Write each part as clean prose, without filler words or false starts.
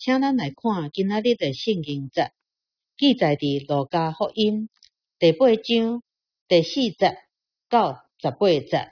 请咱来看今仔日的圣经节，记载伫路加福音第8章第4节到18节。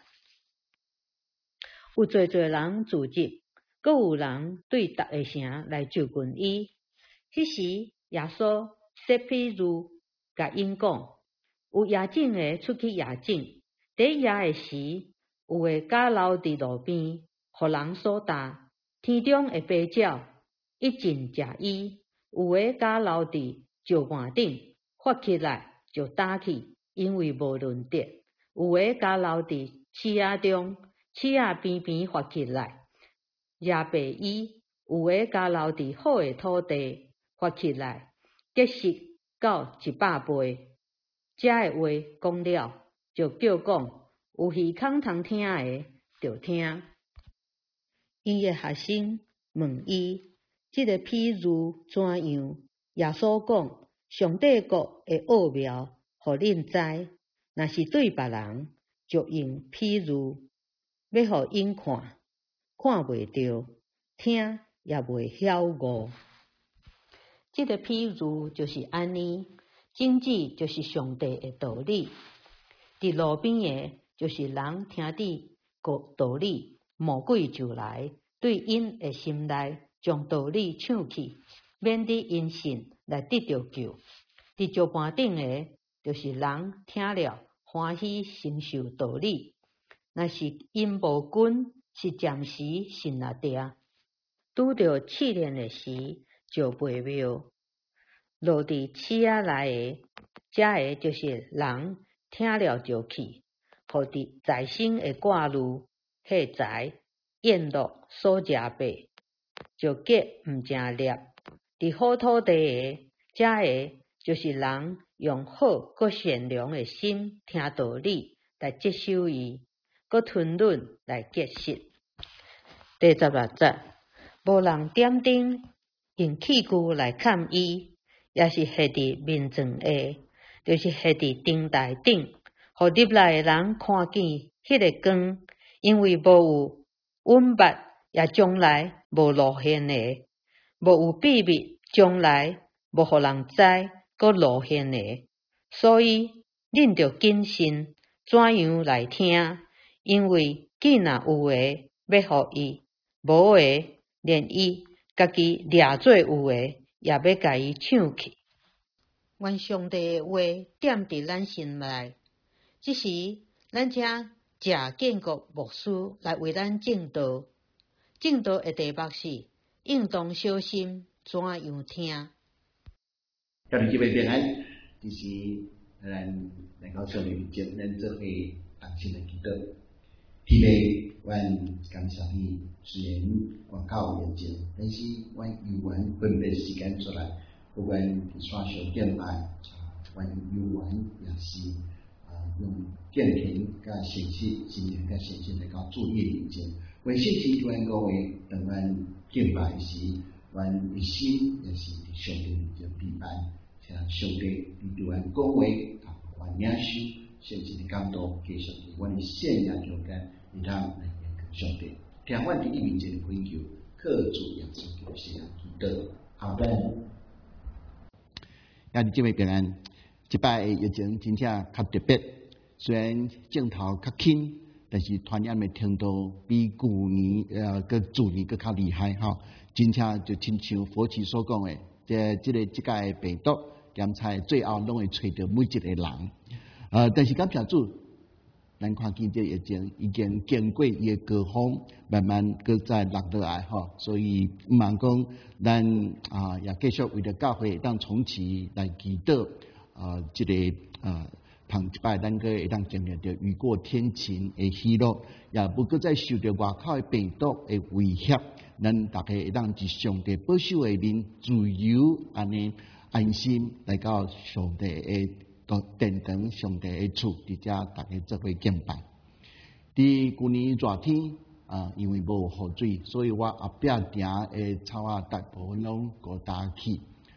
有侪人聚集，阁有人对逐个城来就近伊。迄时耶稣设比喻，甲因讲：有夜警的出去夜警，第夜的时，有个假留伫路边，互人所踏。天中的飞鸟一进食伊，有个假留伫石盘顶，发起来就打去，因为无论得；有个假留伫刺仔中，刺仔边边发起来，也白伊；有个假留伫好的土地，发起来，结实到100倍。这个话讲了，就叫讲有耳孔通听的，就听。伊的学生问伊，这个譬喻怎样？耶稣讲，上帝国的奥妙，互恁知。若是对别人，就用譬喻，要互因看，看袂到，听也袂晓悟。这个譬喻就是安尼，经济就是上帝的道理。伫路边的，就是人听伫道理，魔鬼就来，对因的心内将道理抢去，免得因信来得到救。伫石盘顶的，就是人听了欢喜承受道理，若是因无根，是暂时信了定，拄着试炼的时就袂妙。落伫刺仔内的，这个就是人听了就去，互伫在生的挂路迄财宴乐所食饱，就结毋正粒。伫好土地的，这个就是人用好搁善良的心听道理来接受伊，搁吞忍来结实。第16节，无人点灯用器具来看伊，也是下伫面前的，就是下伫灯台顶，互入来的人看见迄个光，因为无有隐密，也将来无露现的，无有秘密，将来无互人知，搁露现的。所以恁着谨慎，怎样来听？因为既若有诶要互伊，无诶连伊家己掠做有诶，也要甲伊抢去。愿上帝诶话点伫咱心内。即时，咱请谢建国牧师来为咱证道。证道诶题目是应当小心，怎样听？ 教弟姊妹平安，这是咱来到上帝面前，咱做伙同心来祈祷。天父，阮感谢你，虽然广告面前，但是阮有缘分别时间出来，不管伫线上敬拜，阮有缘也是用敬虔甲诚实、真诚甲诚信来到主耶面前。为信息对阮讲话，当阮敬拜时，阮一心也是伫上帝面前陪伴。请上帝你对阮讲话，阮领受圣经的感动，继续伫阮的信仰中间，你通来延续上帝。听阮伫你面前的恳求，靠主耶稣基督的圣名祈祷，阿门。 兄弟姊妹平安，即摆疫情真正较特别，虽然镜头较轻，但是传染的程度比旧年佮主年佮较厉害吼。真正就亲像佛祖所讲的，这届病毒检查最后拢会找到每一个人。但是感谢主，咱看见这疫情已经经过伊的高峰，慢慢搁再落落来吼。所以毋茫讲，咱也继续为着教会当重启来祈祷这个盼一摆咱个会当经历着雨过天晴的喜乐，也不搁再受着外口的病毒的威胁。咱大家会当伫上帝保守的面，自由安尼安心来到上帝的殿堂、上帝的厝，伫遮大家做伙敬拜。伫旧年热天因为无雨水，所以我后壁埕的草大部分拢给打起。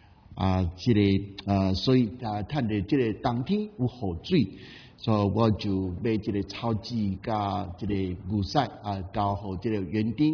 所以趁着这个冬天有雨水，所以我就买这个草籽甲这个牛屎交互这个园丁，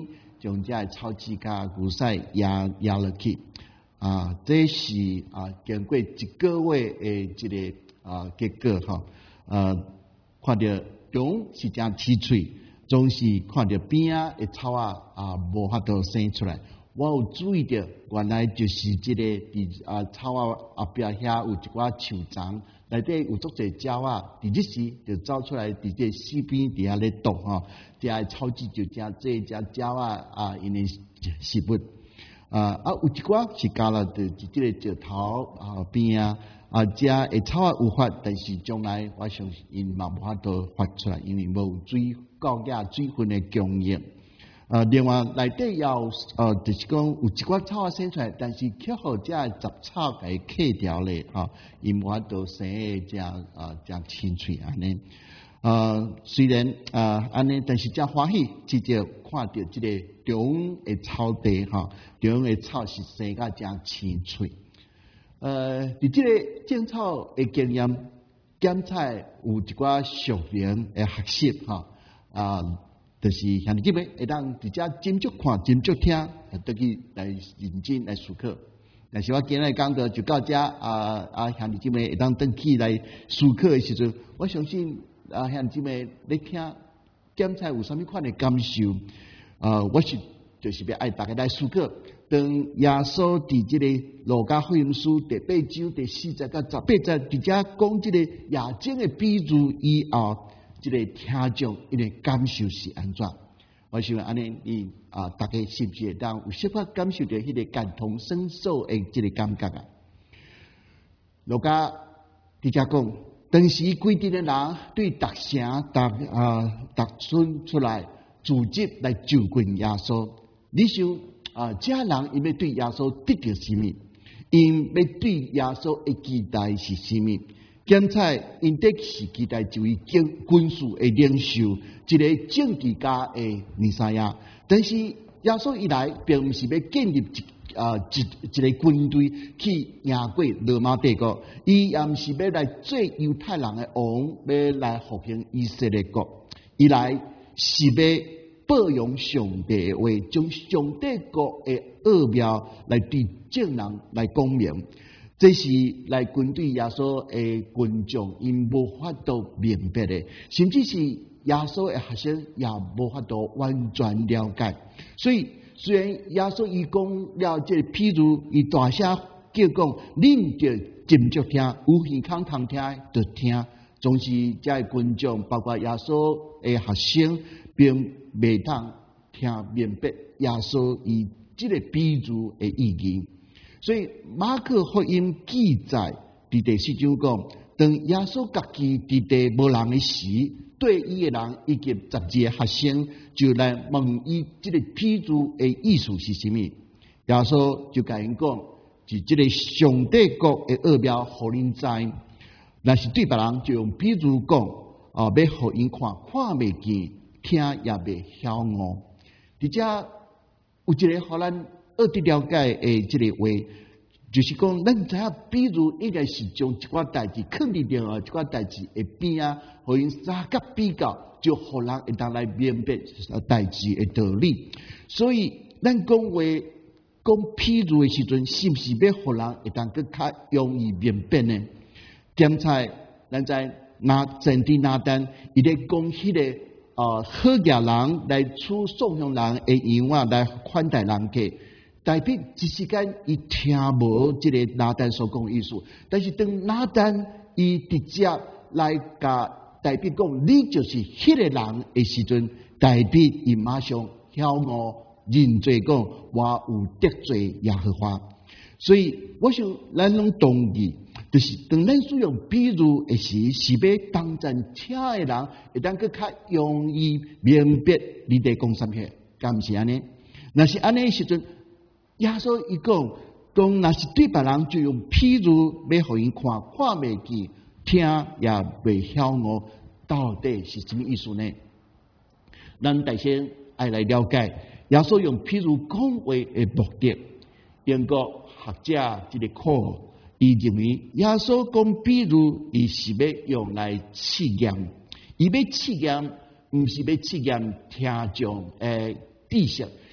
将这草籽甲牛屎压落去。这是经过一个月的这个结果吼。看到中是真凄脆，总是看到边的草无法度生出来。我有注意到，原来就是这个草后边遐有一寡树丛，内底有足侪鸟伫日时就走出来，伫这溪边伫遐咧动吼，这草籽就真这鸟因的食物。有一寡是加了伫这个石头边这个草有发，但是将来我相信因嘛无法度发出来，因为无水高压水分的供应。另外内底也有就是讲有一寡草生出来，但是却互这杂草给克掉咧因无法度生的真清脆安尼。虽然安尼，但是真欢喜，直接看到这个中的草地中的草是生甲真清脆。伫这个种草的经验检测有一寡熟练的学习就是像你这边会当直接斟酌看、斟酌听，倒去来认真来思考。但是我今日讲到就到这像你这边会当倒去来思考的时阵，我相信像你这边咧听检测有啥物款的感受？我就是要爱大家来思考。当耶稣伫这个路加福音书第8章第40到18节，直接讲这个夜景的比喻以后，这个听众因为感受是安怎？我想安尼，大家是不是会当有小可感受到迄个感同身受的这个感觉路加直接讲，当时规定的人对逐城逐村出来组织来就近耶稣，你想？这人因要对耶稣得到什么？因要对耶稣的期待是什么？检测因得是期待一位军事的领袖，一个政治家的弥赛亚。但是耶稣一来，并不是要建立一个军队去赢过罗马帝国，伊也不是要来做犹太人的王，要来复兴以色列国。伊来是要报扬上帝的话，将上帝国的奥妙来对众人来讲明。这是来军队耶稣的群众因无法度明白的，甚至是耶稣的学生也无法度完全了解。所以虽然耶稣伊讲了这个譬如，伊大声叫讲，恁着斟酌听，有耳孔通听就听。总是这些群众，包括耶稣的学生，并未当听明白耶稣伊这个比喻的意义。所以马可福音记载伫第4章讲，当耶稣家己伫地无人的时，对伊的人以及12个学生就来问伊这个比喻的意思是什么。耶稣就甲因讲，是这个上帝国的奥妙，互恁知。若是对别人就用比喻讲，要互因看未见，听也未晓悟。伫遮有一个互咱学得了解的这个话，就是讲，咱知影比喻应该是将一寡代志放伫另外一寡代志的边互因三甲比较，就互人会当来明白代志的道理。所以，咱讲话讲比喻的时阵，是不是要互人会当更较容易明白呢？检测咱在前伫拿单，伊咧讲迄个好野人来处送向人的样来款待人客，代表一时间伊听无即个拿单所讲的意思，但是当拿单伊直接来甲代表讲你就是迄个人的时阵，代表伊马上晓悟认罪讲我有得罪耶和华。所以我想咱拢同意，就是当咱使用比喻的时，是要帮助听的人会当更较容易明白你在讲什么，敢毋是安尼？若是安尼时阵，耶稣伊讲若是对别人就用比喻要互因看未见，听也未晓悟，到底是什么意思呢？咱大先爱来了解耶稣用比喻讲话的目的。英国学者这个课，伊认为耶稣讲比喻，伊是要用来试验，伊要试验，毋是要试验听众的知识，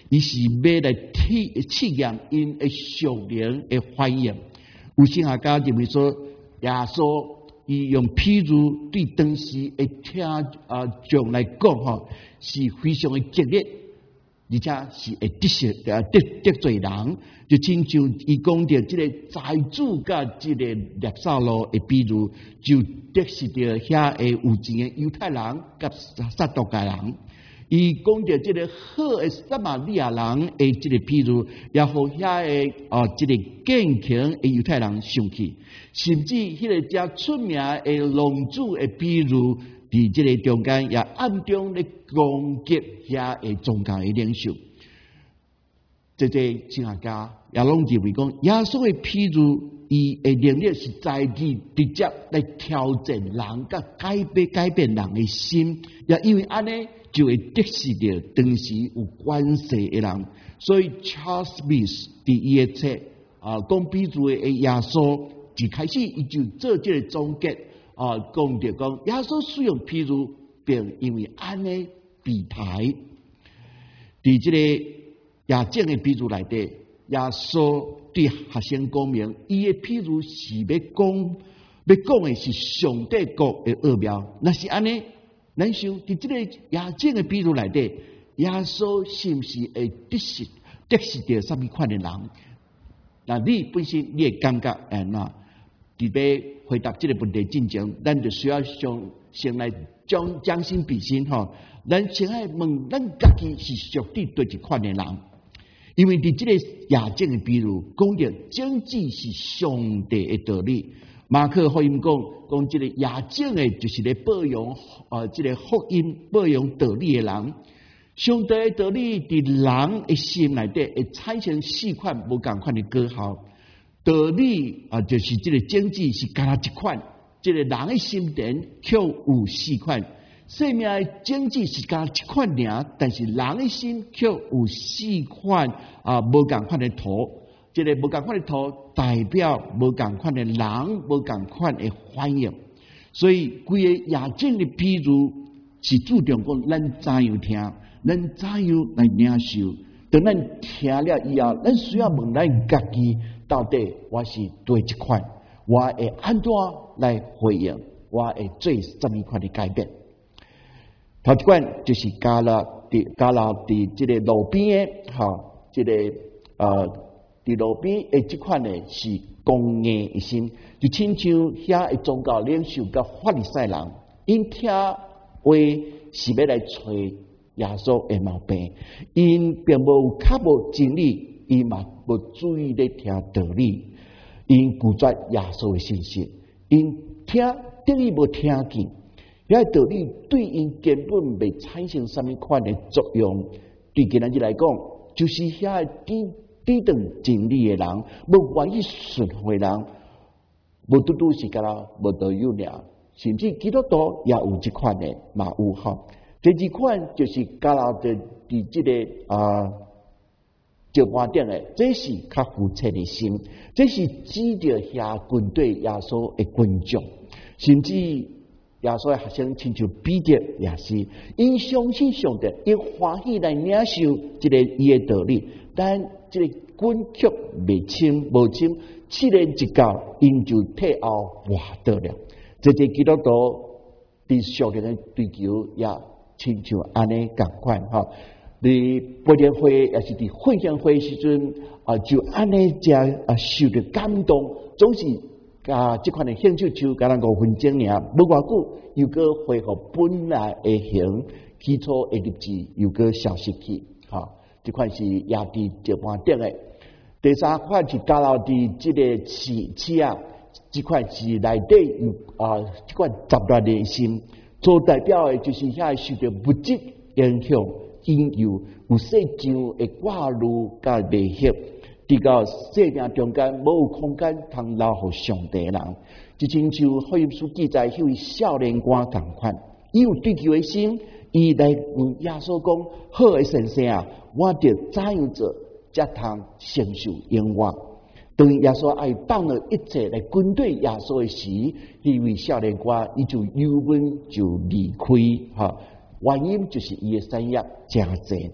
伊是要来试验因的属灵的反应。有神学家认为说，耶稣伊用譬如对当时的听众来讲吼，是非常的激烈，而且是会得罪人。就亲像伊讲到这个财主甲这个列撒罗的比喻，就得是着遐个有钱的犹太人甲撒都该人。伊讲到这个好的撒玛利亚人的这个比喻，也互遐个这个坚强的犹太人生气，甚至迄个遮出名的龙主的比喻，伫这个中间也暗中咧攻击遐个宗教的领袖。这神学家也拢认为讲，耶稣的譬喻，伊的能力是在于直接来挑战人，甲改变人的心，也因为安尼就会得失着当时有关系的人。所以 Charles Smith 伫伊的册讲譬喻的耶稣，一开始伊就做这个总结讲着讲耶稣使用譬喻，并因为安尼被抬。伫这个亚正的比喻内底，耶稣对学生讲明，伊的譬喻是要讲的是上帝国的奥妙。那是安尼，咱想伫这个亚正的比喻内底，耶稣是不是会得失着什么款的人？那你本身你会感觉那伫要回答这个问题之前，咱就需要先来将心比心吼。咱先爱问咱家己是属于对一款的人。因为伫这个亚正的比喻，讲到经济是上帝的道理。马可福音讲这个亚正的，就是咧保养这个福音保养道理的人。上帝的道理伫人的心内底会产生四款无共款的果效。道理就是这个经济是干一款，这个人的心田却有四款。生命的经济是加一款尔，但是人的心却有四款无共款的图。这个无共款的图代表无共款的人，无共款的反应。所以规个亚正的比喻是注重讲咱怎样听，咱怎样来领受。等咱听了以后，咱需要问咱家己，到底我是对一款，我会安怎来回应，我会做什么款的改变？头一款就是加了伫这个路边的这个伫路边的这款呢是公义的心，就亲像遐的宗教领袖甲法利赛人，因听话是要来找耶稣的毛病，因并无较无真理，因嘛无注意咧听道理，因拒绝耶稣的信息，因听得意无听见。遐道理对因根本未产生什么款的作用。对今日来讲，就是遐抵挡真理的人，无愿意顺回人，无拄拄是甲啦无道有尔，甚至基督徒也有这款的嘛有哈。第二款就是甲啦伫这个石盘顶的，这是较肤浅的心，这是指着遐军队耶稣的群众，甚至耶稣的学生亲像彼得也是，因相信上帝，因欢喜来领受这个伊的道理，但这个军却未清，7年一到，因就退后滑倒了。这基督徒对属灵的追求也亲像安尼共款哈。伫培灵会也是伫会乡会时阵就安尼只受着感动，总是这款的兴趣就甲咱5分钟尔，无偌久又搁恢复本来的形，起初的日子又搁消失去。这款是也伫石盘顶的。第三款是加到伫这个市啊，这款是内底有这款杂乱的心，所代表的就是遐受着物质影响。因有细像的挂路甲内血，伫到生命中间无有空间通留互上帝人，就亲像福音书记载迄位少年官同款，伊有追求的心，伊来问耶稣讲：好的先生啊，我着怎样做才通承受永远？当耶稣爱放了一切来军队耶稣的时，迄位少年官伊就忧闷就离开原因就是伊的产业真济，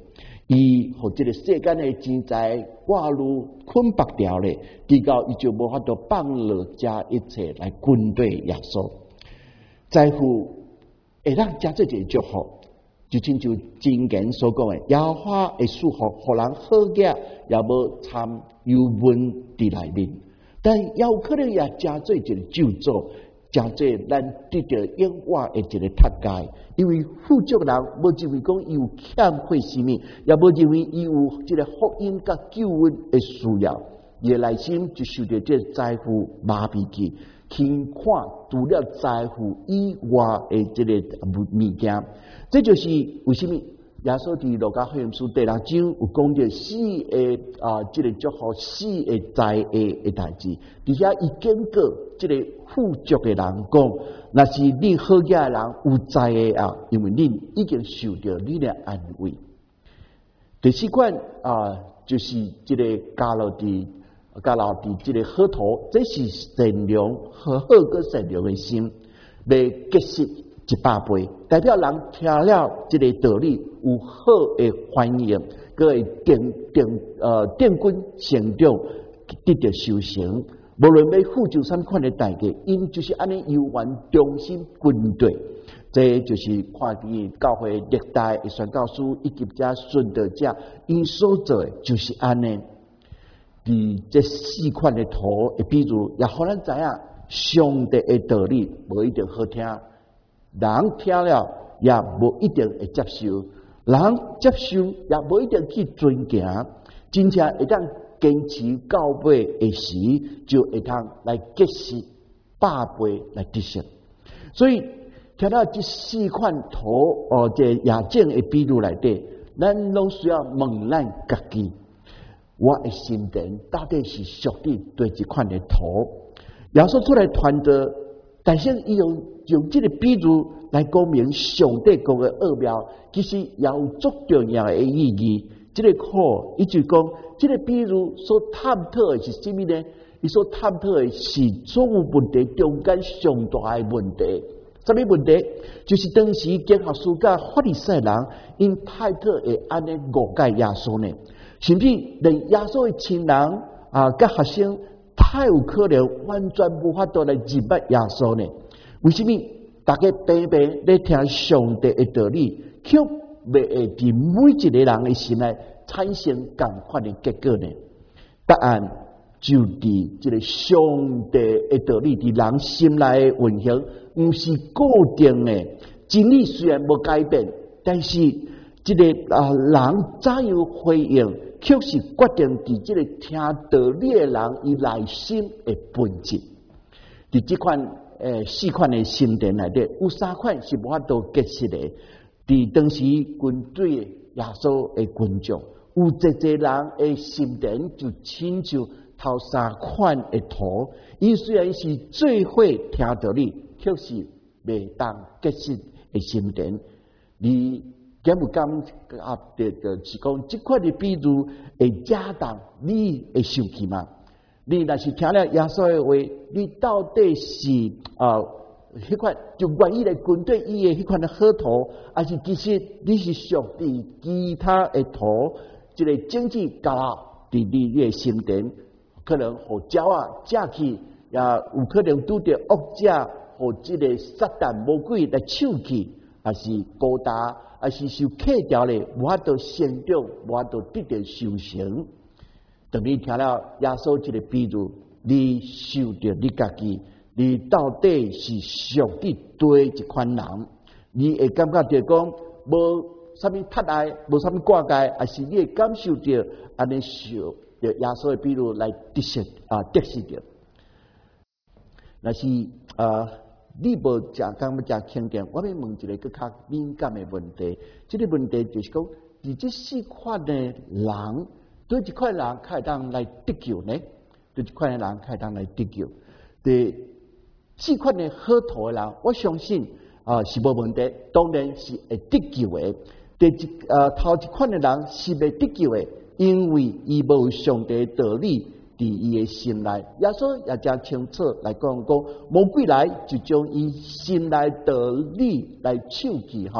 伊互即个世间的钱财挂入捆绑掉咧，直到伊就无法度放落遮一切来军队耶稣。财富会让加做一个祝福，就亲像经言所讲的，耶和华会赐福，互人好业，也无掺忧闷伫内面。但也有可能也加做一个咒诅，加做咱得到永远的一个脱界。因为富足人无认为讲伊有欠缺什么，也无认为伊有一个福音甲救恩的需要，伊的内心就受到这财富麻痹去，去看除了财富以外的这个物件。这就是为什么耶稣伫路加福音书第6章有讲到死的这个祝福死的财的代志，伫遐伊警告这个富足的人讲，若是你好业的人有财的啊，因为你已经受到你的安慰。第四款就是这个加勒伫这个好土，这是善良和好个善良的心，来结实100倍，代表人听了这个道理有好的反应，佮会定军成长，得到修行。无论要付出什么款的代价，因就是安尼犹原忠心军队。这就是看见教会历代的宣教师以及遮顺道者，因所做的就是安尼。伫这4款的图的比如，也互咱知影上帝的道理无一定好听。人听了也无一定会接受，人接受也无一定去遵行，真正会当坚持到尾的时，就会当来结实100倍来得胜。所以听到这4款图这亚正的比喻内底，咱拢需要问咱家己，我的心田到底是属于对一款的图？耶稣出来传道，但是伊用这个比喻来讲明上帝国的奥妙，其实也有足重要的意义。这个课伊就讲，这个比喻所探讨的是什么呢？伊所探讨的是所有问题中间上大的问题。什么问题？就是当时经学士甲法利赛人因太特会安尼误解耶稣呢，甚至连耶稣的亲人甲学生太有可能完全无法度来认捌耶稣呢？为什么大家平平在听上帝的道理，却未会伫每一个人的心内产生同款的结果呢？答案就伫这个上帝的道理伫人心内的运行，不是固定的。真理虽然无改变，但是这个人怎样回应，却是决定伫这个听道理的人伊内心的本质。伫这款4款的心田内底，有3款是无法度结实的。伫当时军队耶稣的军将，有一人的心田就亲像头3款的图，伊虽然是最会听道理，却是未当结实的心田。你敢有感就是讲，这款的比喻会加重你的受气吗？你若是听了耶稣的话，你到底是迄款就愿意来军队伊的迄款的好图，还是其实你是属于其他的图？这个政治家伫你的心田，可能互鸟借去，也有可能拄着恶者，互这个撒旦魔鬼来抢去，还是高大，还是受克掉咧，无法度成长，无法度得到修行。当你听了耶稣这个比喻，你受到你家己，你到底是属于对一款人？你会感觉到讲无啥物脱爱，无啥物挂碍，还是你会感受到安尼受着耶稣的比喻来得实着？若是你无感觉肯定，我要问一个更较敏感的问题。这个问题就是讲，伫这4款的人，对一款人开当来得救呢？对一款的人开当来得救？对4款的好图的人，我相信是无问题，当然是会得救的。头一款的人是未得救的，因为伊无上帝道理伫伊的心内。耶稣也真清楚来讲，魔鬼来就将伊心内道理来抢去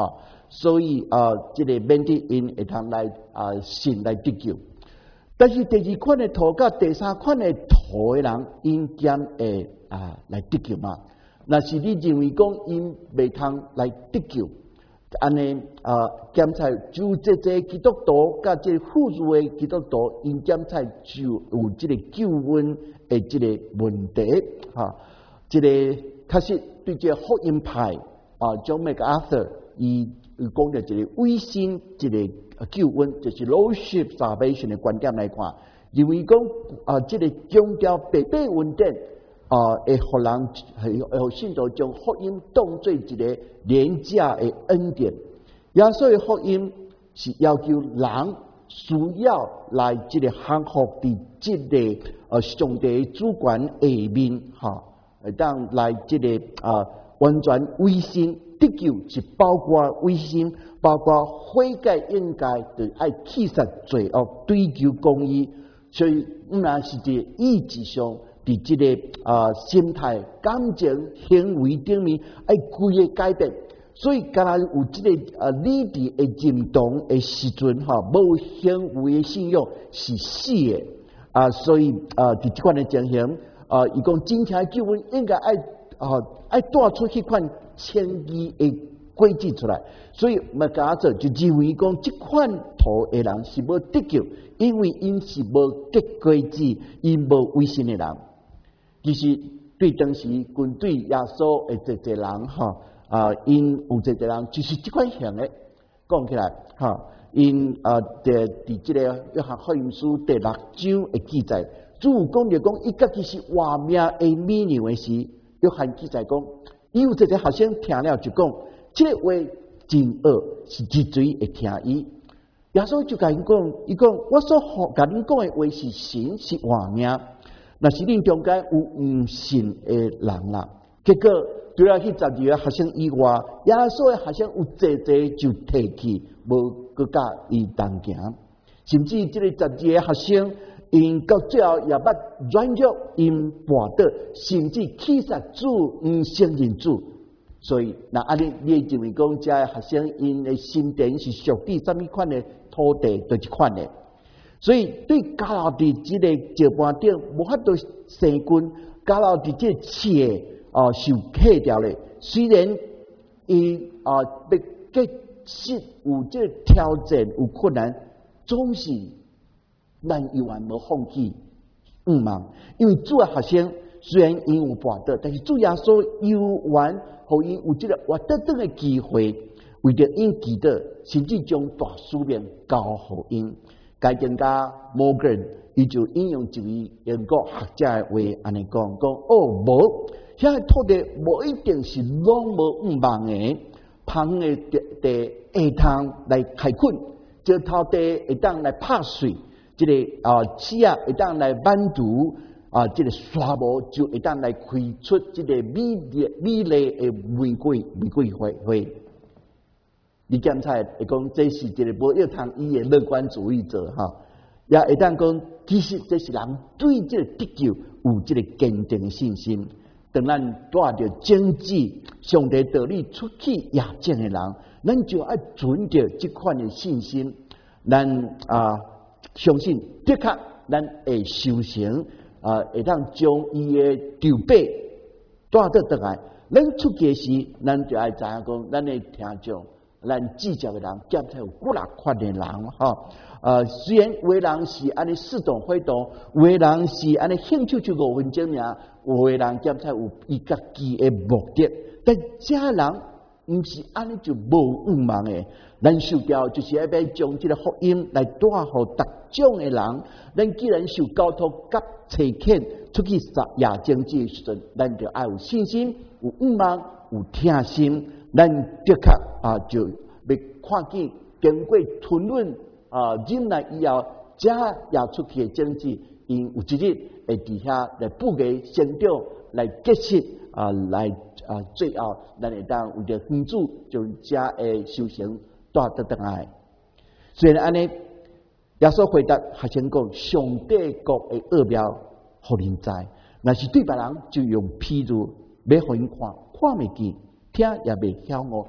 所以这个免得因会通来信来得救。但是第二款的图甲第三款的图的人，因兼会来得救嘛？若是你认为讲因未通来得救，安尼检查就这基督徒甲这富裕的基督徒，因检查就有这个救恩的这个问题这个确实对这福音派John MacArthur 伊讲的这个唯心这个救恩，就是 Lordship Salvation 的观点来看，认为讲这个宗教白白稳定会互人互信徒将福音当做一个廉价的恩典。耶稣的福音是要求人需要来这个降服伫这个上帝主权下面当来这个完全唯心得救，是包括唯心，包括悔改应该对爱弃杀罪恶，追求公义。所以若是伫意志上，伫这个心态、感情、行为顶面爱规个改变。所以，敢若有这个理智的认同的时阵无行为的信仰是死的所以伫这款的情形伊讲真正的救恩应该爱带出去款千机的轨迹出来。所以MacArthur就认为讲这款图的人是无得救，因为因是无结果子，因无唯心的人。其实对当时军队耶稣的一个人因有一个人就是这款型的，讲起来因伫这个约翰福音书第6章的记载，主讲着讲伊家己是活命的美牛的时，约翰记载讲，伊有一个学生听了就讲，这个话真恶，是之水会听伊。耶稣就甲因讲，伊讲我所甲恁讲的话是神是活命，若是恁中间有唔信的人啦，结果除了去12个学生以外，耶稣的学生有济就提起，无搁甲伊同行，甚至这个12个学生，因到最后也捌软弱，因跋倒，甚至弃杀主，唔承认主。所以，那安尼你认为讲，这个学生因的心田是属于什么款的土地，就一款的。所以，对加留伫这个石盘顶，无法度生根，加留伫这刺受克掉咧。虽然伊要结实有这挑战有困难，总是咱犹原无放弃望，因为主的学生虽然因有跋倒，但是主耶稣犹原互因有这个活得等的机会，为着因祈祷，甚至将大使命交互因。该经家 Morgan 伊就引用一位英国学者的话，安尼讲无。遐个土地无一定是拢无望的，芳的地会通来开垦，石头地会当来拍碎，这个刺啊会当来挽除这个沙漠就会当来开出这个美丽的玫瑰花。你检查会讲这是一个无要通伊的乐观主义者也会当讲其实这是人对这个得救有这个坚定的信心。当咱带着政治、上帝道理出去验证的人，咱就要存着这款的信心。咱相信的确咱会修成会当将伊的筹备带到倒来。咱出家时，咱就要知影讲，咱的听众、咱记者的人，检查有几啊款的人虽然有的人是安尼似懂非懂，有的人是安尼兴趣就5分钟尔，有的人检查有伊家己的目的，但这人毋是安尼就无望的。咱受教就是要将这个福音来带互逐种的人。咱既然受交托甲差遣出去亚政治的时阵，咱就要有信心、有望、有听心。咱的确就要看见经过吞论忍耐以后，这也出去的种子，因有一日会伫遐来不给成长，来结实来最后咱会当为着天主将这的修行带得倒来。虽然安尼，耶稣回答学生讲：上帝国的奥妙，互恁知；若是对别人，就用譬如，要互因看，看未见，听也未晓我。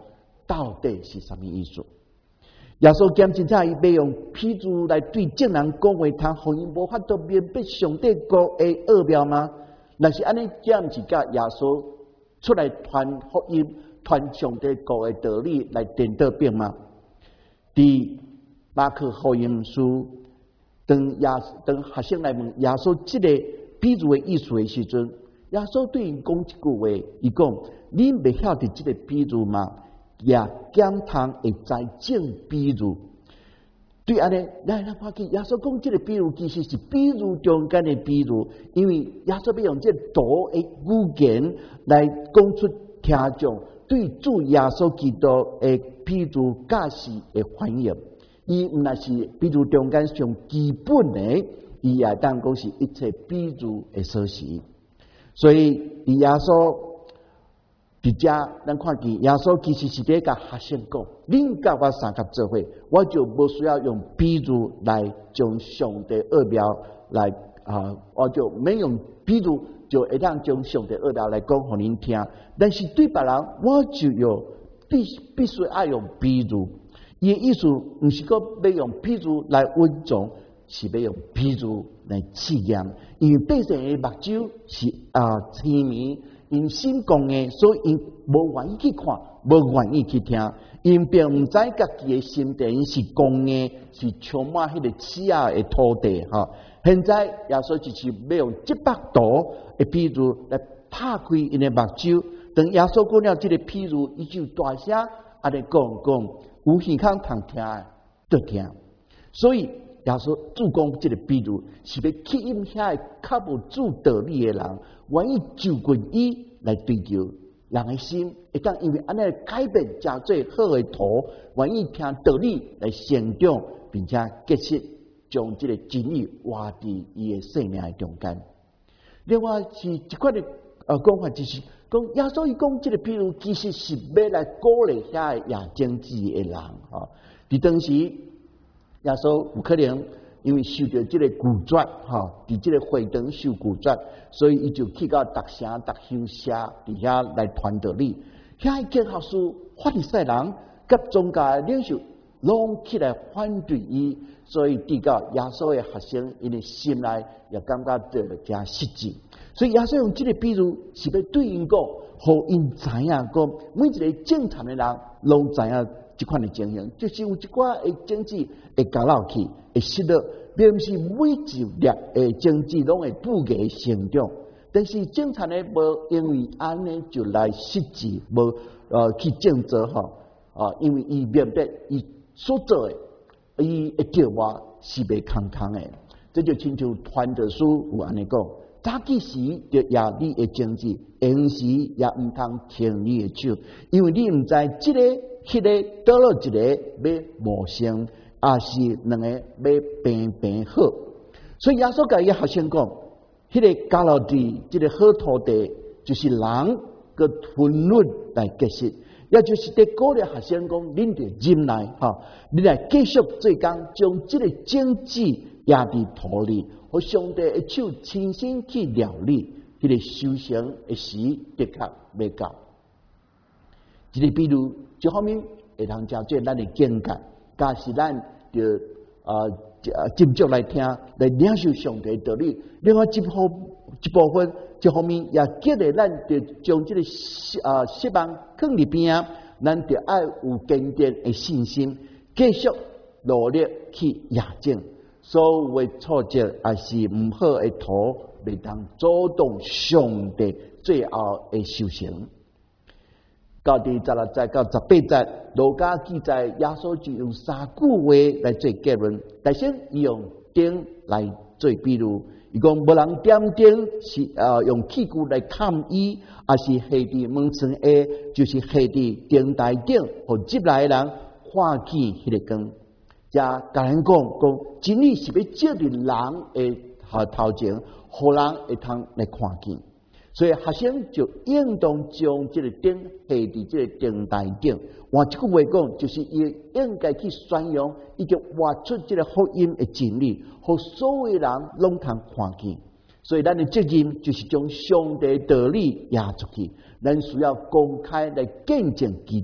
到底是什么意思？耶稣检真正伊要用譬喻来对众人讲话，通互因无法度明白上帝国的奥妙吗？若是安尼，这毋是甲耶稣出来传福音、传上帝国的道理来颠倒变吗？伫马可福音书，当学生来问耶稣这个比喻的意思的时阵，耶稣对因讲一句话，伊讲：你未晓得这个比喻吗？也检通会知正比喻。对安尼，咱看见耶稣讲这个比喻，其实是比喻中间的比喻，因为耶稣要用这多的语言来讲出听众对主耶稣基督的比喻假释的反应。伊毋那是比喻中间上基本的，伊也当讲是一切比喻的锁匙。所以，耶稣伫遮，咱看见耶稣其实是伫甲学生讲：恁甲我三甲做伙，我就无需要用比喻来将上帝奥妙来我就没用比喻，就会当将上帝奥妙来讲互恁听。但是对别人，我就要必须爱用比喻。伊的意思毋是讲要用比喻来稳重，是要用比喻来试验。因为百姓的目睭是痴迷。因心讲的，所以因无愿意去看，无愿意去听，因并毋知家己的心田是公的，是充满迄个刺眼的土地哈。现在耶稣就是要用700度的比喻来拍开因的目睭。当耶稣讲了这个比喻，伊就大声安尼讲，有耳孔通听的就听。所以耶稣主讲这个比喻，是要吸引遐个较无主道理的人。愿意就近伊来追求人的心，会当因为安尼改变，加最好的途，愿意听道理来成长，并且结识将这个真理活伫伊的生命的中间。另外是一块的讲法，就是讲耶稣伊讲这个比喻，其实是要来鼓励遐个亚经济的人哈。伫当时耶稣有可能。因为受到这个拒绝，伫这个会堂受拒绝，所以伊就去到逐城、逐乡社伫遐来传道理。遐经学士、法利赛人甲宗教领袖拢起来反对伊，所以抵到耶稣的学生，因的心内也感觉到真失志。所以耶稣用这个比喻，是要对因讲，互因知影讲，每一个正常的人拢知影。这款的情形，就是有一寡的经济会搞落去，会失落，并不是每一粒的经济拢会不给成长。但是正常的无因为安尼就来失志，无去正做因为伊明白伊所做的，伊会叫我是袂空空的。这就亲像传道书有安尼讲。早起时就压你的经济，闲时也毋通停你的手，因为你毋知这个、迄个倒落一个要无成，也是两个要平好。所以耶稣甲伊学生讲，迄个加落地，这个好土地，就是人个分论来结识，也就是在鼓励学生讲，恁得忍耐你来继续做工，将这个经济压伫土里。和上帝的手亲身去料理，迄个修行的时的确未到。这个比如，一方面会通加做咱的境界，假使咱就斟酌来听，来领受上帝的道理。另外一部分，一方面也激励咱，就将这个希望放入边啊，咱就爱有坚定的信心，继续努力去亚正。所有的挫折也是唔好的途，未当主动上帝最后的修行。到第16节到18节，路加记载耶稣就用3句话来做结论。首先，伊用钉来做比喻，伊讲无人点钉是用器具来砍伊，也是下伫门床下，就是下伫钉台顶，互入来的人看见迄个光。也甲人讲，真理是要照伫人的头前，互人会通来看见。所以学生就应当将这个钉下伫这个钉台顶。换一句话讲，就是伊应该去宣扬，已经活出这个福音的真理，互所有人拢通看见。所以咱的责任就是将上帝道理压出去，咱需要公开来见证基督。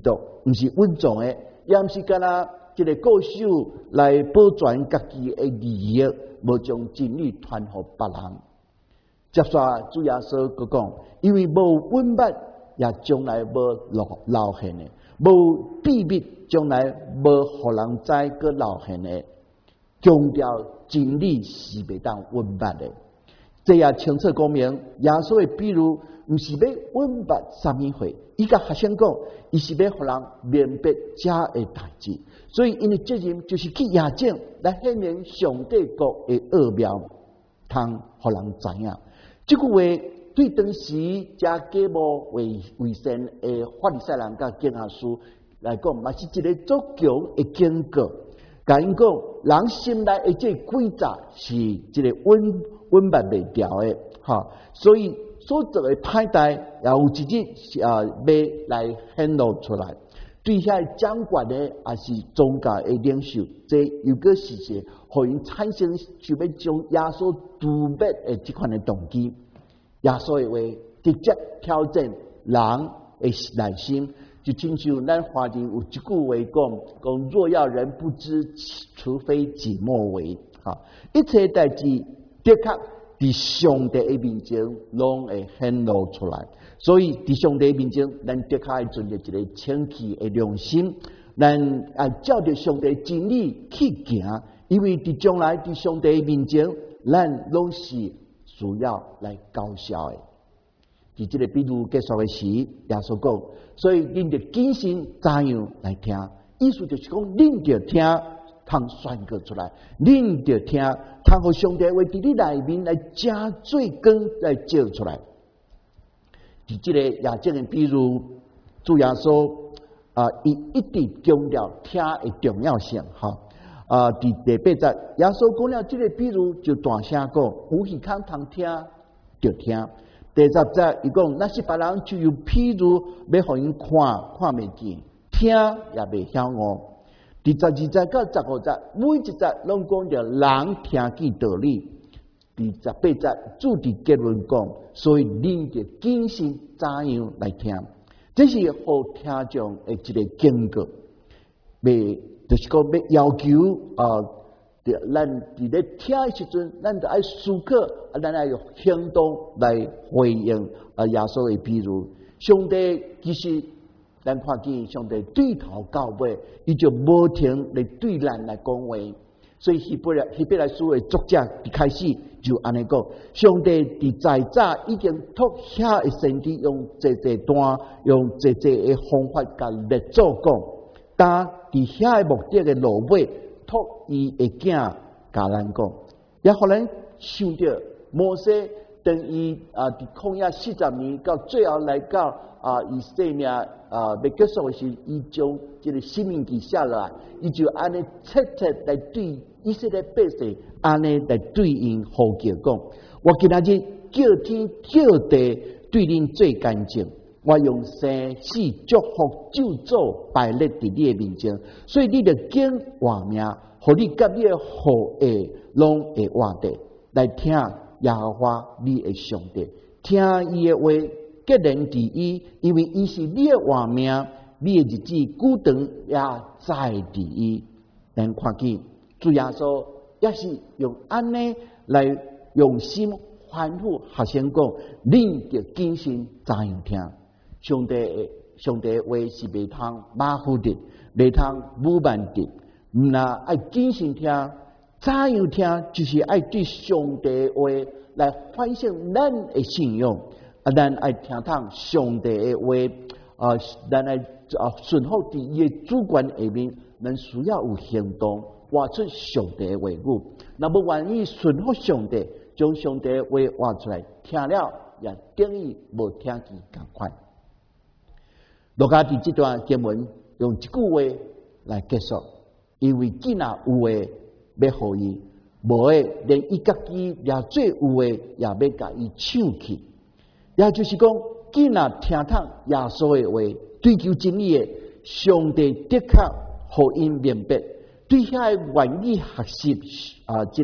毋是稳重的，也毋是干那一个固守来保全家己的利益，无将真理传互别人。接续主耶稣佮讲，因为无稳办，也将来无留现的；无秘密，将来无互人知佮留现的。强调真理是袂当稳办的，这也清楚讲明耶稣的比喻，毋是要稳办啥物货。伊甲学生讲，伊是要互人明白这的代志。所以因的责任就是去验证，来显明上帝国的奥妙，通互人知影。这句话对当时假假冒为善的法利赛人甲经学师来讲，嘛是一个足强的警告。甲因讲，人心内的这规则是一个稳办袂掉的，哈。所以所做的歹代，也有一日要来显露出来。对遐掌权的也是宗教的领袖，这又个是些，互因产生想要将耶稣诛灭的这款的动机。耶稣的话直接挑战人的内心。就亲像咱华人有一句话讲若要人不知，除非己莫为。哈，一切代志的确伫上帝的面前拢会显露出来。所以伫上帝的面前，咱的确要存着一个清气的良心，咱照着上帝真理去行。因为伫将来伫上帝的面前，咱拢是需要来高效的。伫这个比喻结束的时，耶稣讲，所以恁着谨慎怎样来听？意思就是讲，恁着听，通宣告出来；恁着听，通互上帝话伫你内面来加做光来照出来。伫这个亚正的比喻，主耶稣伊一直强调听的重要性。哈伫第8节，耶稣讲了这个比喻，就大声讲：有耳孔通听，着听。第10节，伊讲，那是别人就有譬如要互因看袂见，听也袂晓悟。第12节到15节，每一节拢讲着人听见道理。第18节主题结论讲，所以恁着谨慎怎样来听，这是互听众的一个警告。袂就是讲要要求咱伫咧听的时阵，咱就爱思考，咱爱用行动来回应耶稣的比喻。上帝其实咱看见上帝对头到尾，伊就无停来对咱来讲话。所以希伯来书的作者一开始就安尼讲，上帝伫在早已经托遐的先知用这段，用这的方法甲列祖讲，但伫遐的目的的落尾。托伊的囝甲咱讲，也互咱想着摩西等伊伫旷野40年，到最后来到以色列要结束的时，伊将这个申命记写落来，伊就安尼切切来对以色列百姓安尼来对因呼叫讲：我今仔日叫天叫地对恁做干净。我用生死祝福咒诅摆列伫你的面前，所以你着经活命，互你甲你的后裔拢会活地来听耶和华你的上帝，听伊的话，结连伫伊，因为伊是你的活命，你的日子久长也在伫伊。咱看见主耶稣也是用安尼来用心反复学生讲，恁着谨慎怎样听。上帝的话是袂通马虎的，袂通武慢的，毋那爱谨慎听，怎样听，就是爱对上帝的话来反省咱的信仰。咱爱听从上帝的话，咱爱顺服伫伊的主权下面，咱需要有行动，活出上帝的话语。若无愿意顺服上帝，将上帝的话活出来，听了也等于无听见同款。路加伫这段经文用一句话来结束，因为既然有话要互伊，无诶连伊家己也最有诶也要甲伊抢去。也就是讲，既然听从耶稣诶话，追求真理诶，上帝的确互因明白。对遐愿意学习这个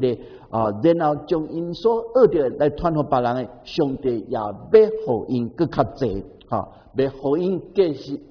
然后将因所学着来传给别人的，上帝也要互因更较济，要互因结实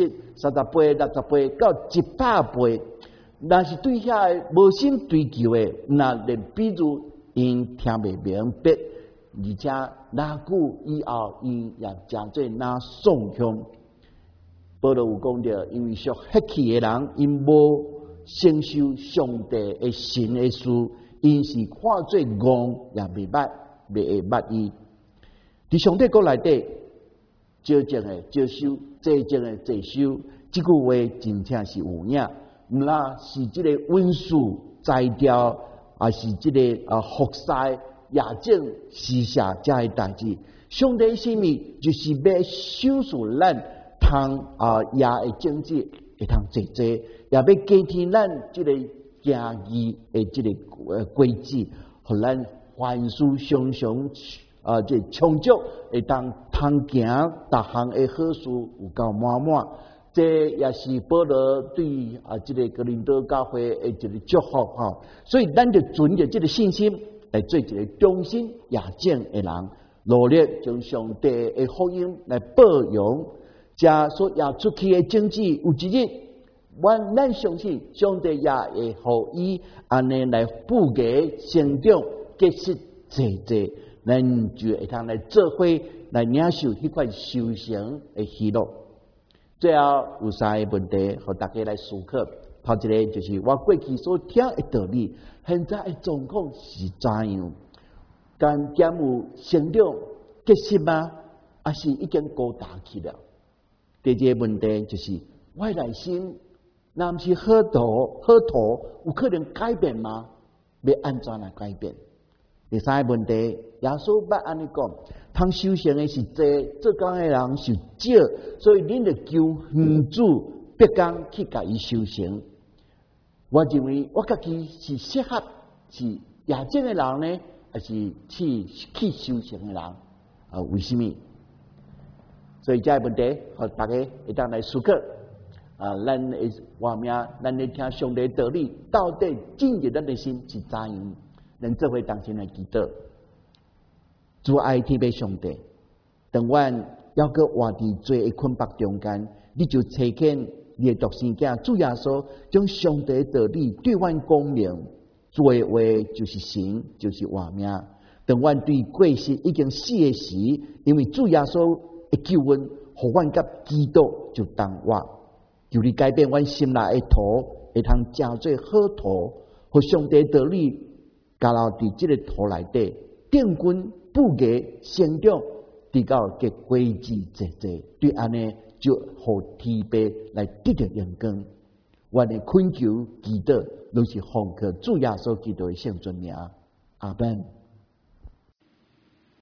30倍、60倍到100倍。但是对遐无心追求的，那连比如因听袂明白，而且偌久以后，因也真做那丧向。保罗有讲着，因为属血气的人，因无承受上帝的神的事，因是看做戆也袂捌，袂会捌伊。伫上帝国内底，少种的少收，济种的济收，这句话真正是有影。毋啦是即个温书摘掉，也是即个服侍也种施舍遮的代志。上帝心意就是要守住咱通也的种子会通济济，也要加添咱即个行义的即个轨迹，互咱凡事常常即充足，会通行逐项的好事有够满满。这也是保罗对这个哥林多教会的一个祝福哈，所以咱就存着这个信心来做一个忠心也正的人，努力将上帝的福音来报扬，加所押出去的种子，有一日，咱相信上帝也会互伊安尼来布给成长，结实济济，咱就会通来做伙来领受迄块修成的喜乐。最后有3个问题，互大家来思考。头一个就是我过去所听的道理，现在的状况是怎样？敢减有成长结实吗？还是已经高大去了？第二个问题就是，我的内心若毋是好土，有可能改变吗？要安怎来改变？第3个问题，耶稣捌安尼讲，通修行的是济，做工的人是少，所以恁着求园主别工去甲伊修行。我认为我家己是适合是业种的人呢，还是去修行的人？为什么？所以这个问题，互大家会当来思考。咱的话命，咱来听上帝道理，到底进入咱的心是怎样？咱做伙当心来祈祷，主爱天父上帝，当阮要搁活伫罪的捆绑中间，你就差遣你的独生子主耶稣，将上帝的道理对阮讲明。做话就是神，就是活命。当阮对过失已经死的时，因为主耶稣的救恩，互阮甲基督就同活。求你改变阮心内的土，会通成做好土，互上帝的道理加留伫这个土内底，定根不给成长，直到结果子济济。对安尼就互天父来得到荣光。我的恳求祈祷，都是奉靠主耶稣基督的圣尊名。阿门。